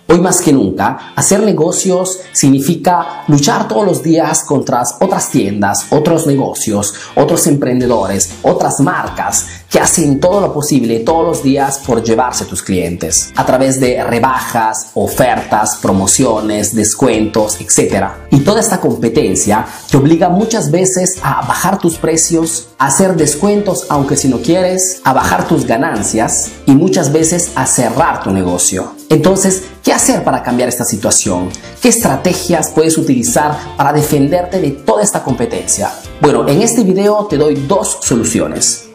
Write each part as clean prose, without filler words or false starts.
Hoy más que nunca, hacer negocios significa luchar todos los días contra otras tiendas, otros negocios, otros emprendedores, otras marcas que hacen todo lo posible todos los días por llevarse tus clientes a través de rebajas, ofertas, promociones, descuentos, etc. Y toda esta competencia te obliga muchas veces a bajar tus precios, a hacer descuentos aunque si no quieres, a bajar tus ganancias y muchas veces a cerrar tu negocio. Entonces, ¿qué hacer para cambiar esta situación? ¿Qué estrategias puedes utilizar para defenderte de toda esta competencia? Bueno, en este video te doy dos soluciones.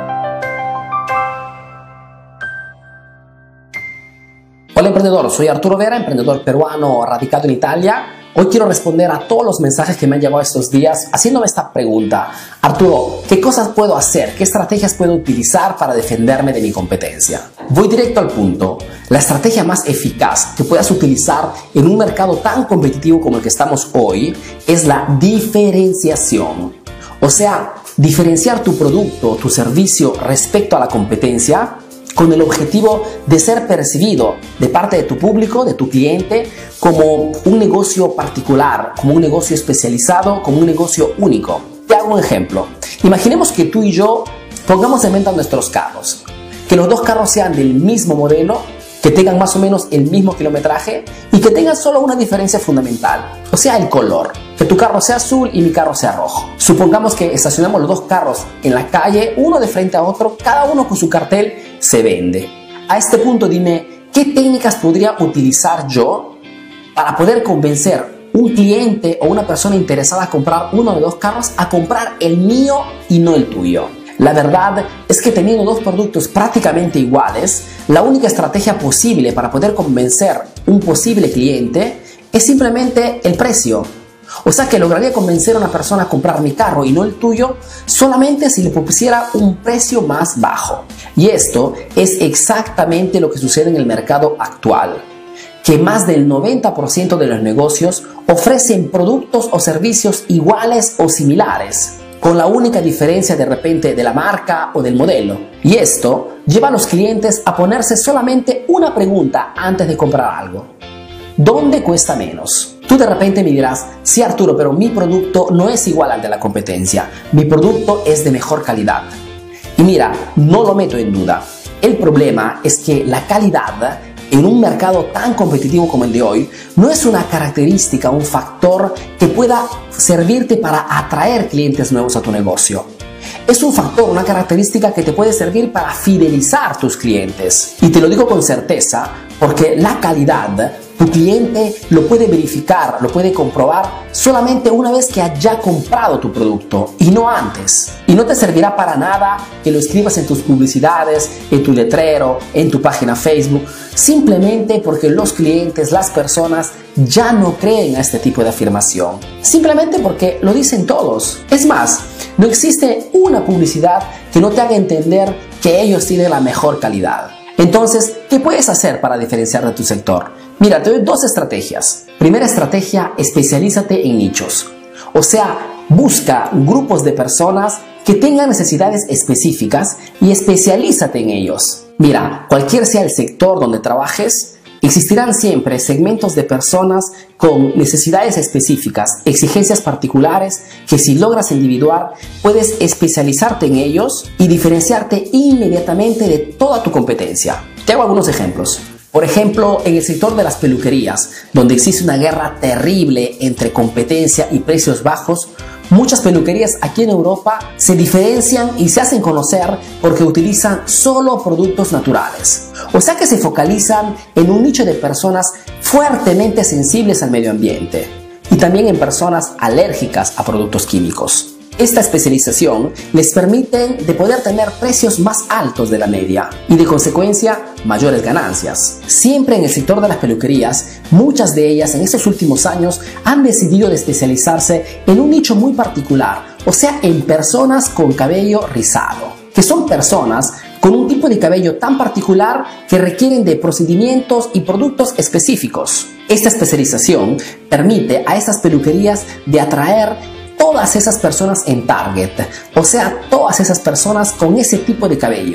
Hola emprendedor, soy Arturo Vera, emprendedor peruano radicado en Italia. Hoy quiero responder a todos los mensajes que me han llegado estos días haciéndome esta pregunta. Arturo, ¿qué cosas puedo hacer? ¿Qué estrategias puedo utilizar para defenderme de mi competencia? Voy directo al punto. La estrategia más eficaz que puedas utilizar en un mercado tan competitivo como el que estamos hoy es la diferenciación. O sea, diferenciar tu producto, tu servicio respecto a la competencia con el objetivo de ser percibido de parte de tu público, de tu cliente, como un negocio particular, como un negocio especializado, como un negocio único. Te hago un ejemplo. Imaginemos que tú y yo pongamos en venta nuestros carros. Que los dos carros sean del mismo modelo, que tengan más o menos el mismo kilometraje y que tengan solo una diferencia fundamental, o sea, el color. Que tu carro sea azul y mi carro sea rojo. Supongamos que estacionamos los dos carros en la calle, uno de frente a otro, cada uno con su cartel, se vende. A este punto dime, ¿qué técnicas podría utilizar yo para poder convencer un cliente o una persona interesada a comprar uno de dos carros a comprar el mío y no el tuyo? La verdad es que teniendo dos productos prácticamente iguales, la única estrategia posible para poder convencer un posible cliente es simplemente el precio. O sea que lograría convencer a una persona a comprar mi carro y no el tuyo solamente si le propusiera un precio más bajo. Y esto es exactamente lo que sucede en el mercado actual, que más del 90% de los negocios ofrecen productos o servicios iguales o similares, con la única diferencia de repente de la marca o del modelo. Y esto lleva a los clientes a ponerse solamente una pregunta antes de comprar algo. ¿Dónde cuesta menos? Tú de repente me dirás, sí Arturo, pero mi producto no es igual al de la competencia. Mi producto es de mejor calidad. Y mira, no lo meto en duda. El problema es que la calidad en un mercado tan competitivo como el de hoy, no es una característica, un factor que pueda servirte para atraer clientes nuevos a tu negocio. Es un factor, una característica que te puede servir para fidelizar tus clientes. Y te lo digo con certeza, porque la calidad, tu cliente lo puede verificar, lo puede comprobar solamente una vez que haya comprado tu producto y no antes. Y no te servirá para nada que lo escribas en tus publicidades, en tu letrero, en tu página Facebook, simplemente porque los clientes, las personas ya no creen a este tipo de afirmación. Simplemente porque lo dicen todos. Es más, no existe una publicidad que no te haga entender que ellos tienen la mejor calidad. Entonces, ¿qué puedes hacer para diferenciar de tu sector? Mira, te doy dos estrategias. Primera estrategia, especialízate en nichos. O sea, busca grupos de personas que tengan necesidades específicas y especialízate en ellos. Mira, cualquier sea el sector donde trabajes, existirán siempre segmentos de personas con necesidades específicas, exigencias particulares, que si logras individuar, puedes especializarte en ellos y diferenciarte inmediatamente de toda tu competencia. Te hago algunos ejemplos. Por ejemplo, en el sector de las peluquerías, donde existe una guerra terrible entre competencia y precios bajos, muchas peluquerías aquí en Europa se diferencian y se hacen conocer porque utilizan solo productos naturales. O sea que se focalizan en un nicho de personas fuertemente sensibles al medio ambiente y también en personas alérgicas a productos químicos. Esta especialización les permite de poder tener precios más altos de la media y de consecuencia mayores ganancias. Siempre en el sector de las peluquerías, muchas de ellas en estos últimos años han decidido de especializarse en un nicho muy particular, o sea, en personas con cabello rizado, que son personas con un tipo de cabello tan particular que requieren de procedimientos y productos específicos. Esta especialización permite a estas peluquerías de atraer todas esas personas en target, o sea, todas esas personas con ese tipo de cabello.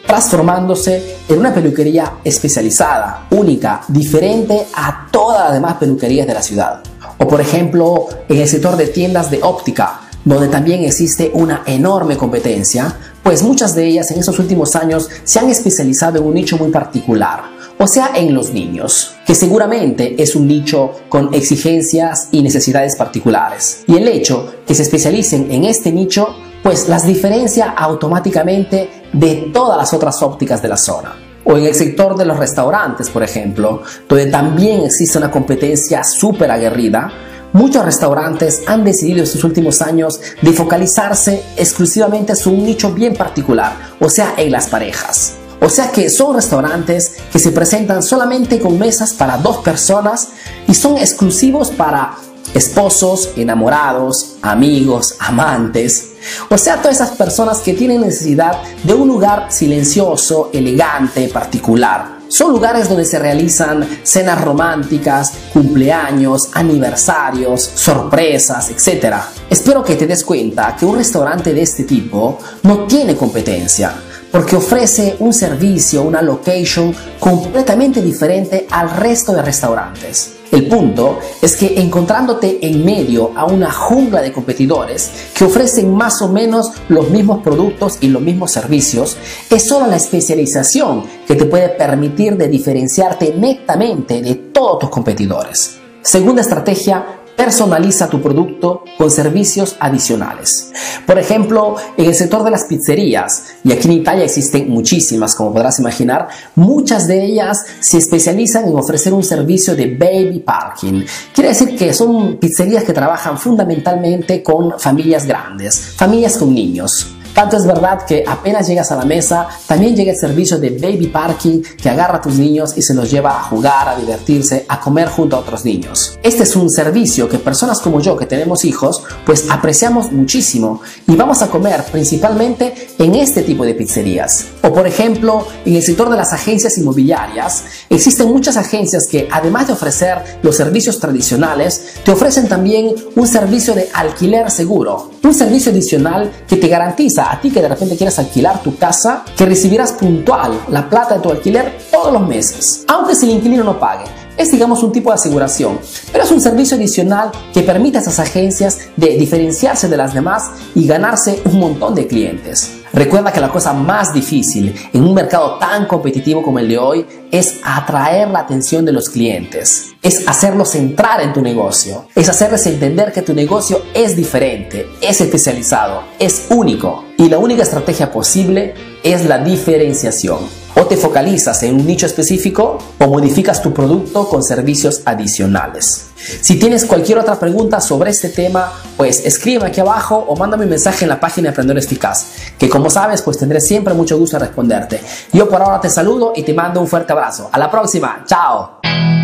transformándose en una peluquería especializada, única, diferente a todas las demás peluquerías de la ciudad. O por ejemplo, en el sector de tiendas de óptica, donde también existe una enorme competencia, pues muchas de ellas en estos últimos años se han especializado en un nicho muy particular, o sea, en los niños, que seguramente es un nicho con exigencias y necesidades particulares. Y el hecho que se especialicen en este nicho, pues las diferencia automáticamente de todas las otras ópticas de la zona. O en el sector de los restaurantes, por ejemplo, donde también existe una competencia súper aguerrida, muchos restaurantes han decidido en sus últimos años de focalizarse exclusivamente en un nicho bien particular, o sea, en las parejas. O sea que son restaurantes que se presentan solamente con mesas para 2 personas y son exclusivos para esposos, enamorados, amigos, amantes. O sea, todas esas personas que tienen necesidad de un lugar silencioso, elegante, particular. Son lugares donde se realizan cenas románticas, cumpleaños, aniversarios, sorpresas, etc. Espero que te des cuenta que un restaurante de este tipo no tiene competencia, porque ofrece un servicio, una location completamente diferente al resto de restaurantes. El punto es que encontrándote en medio a una jungla de competidores que ofrecen más o menos los mismos productos y los mismos servicios, es solo la especialización que te puede permitir de diferenciarte netamente de todos tus competidores. Segunda estrategia: personaliza tu producto con servicios adicionales. Por ejemplo, en el sector de las pizzerías, y aquí en Italia existen muchísimas, como podrás imaginar, muchas de ellas se especializan en ofrecer un servicio de baby parking. Quiere decir que son pizzerías que trabajan fundamentalmente con familias grandes, familias con niños. Tanto es verdad que apenas llegas a la mesa, también llega el servicio de baby parking que agarra a tus niños y se los lleva a jugar, a divertirse, a comer junto a otros niños. Este es un servicio que personas como yo que tenemos hijos, pues apreciamos muchísimo y vamos a comer principalmente en este tipo de pizzerías. O por ejemplo, en el sector de las agencias inmobiliarias, existen muchas agencias que además de ofrecer los servicios tradicionales, te ofrecen también un servicio de alquiler seguro, un servicio adicional que te garantiza a ti que de repente quieres alquilar tu casa, que recibirás puntual la plata de tu alquiler todos los meses, aunque si el inquilino no pague. Es, digamos, un tipo de aseguración, pero es un servicio adicional que permite a esas agencias de diferenciarse de las demás y ganarse un montón de clientes. Recuerda que la cosa más difícil en un mercado tan competitivo como el de hoy es atraer la atención de los clientes, es hacerlos entrar en tu negocio, es hacerles entender que tu negocio es diferente, es especializado, es único, y la única estrategia posible es la diferenciación. O te focalizas en un nicho específico o modificas tu producto con servicios adicionales. Si tienes cualquier otra pregunta sobre este tema, pues escríbeme aquí abajo o mándame un mensaje en la página de Emprendedor Eficaz, que como sabes, pues tendré siempre mucho gusto en responderte. Yo por ahora te saludo y te mando un fuerte abrazo. A la próxima. ¡Chao!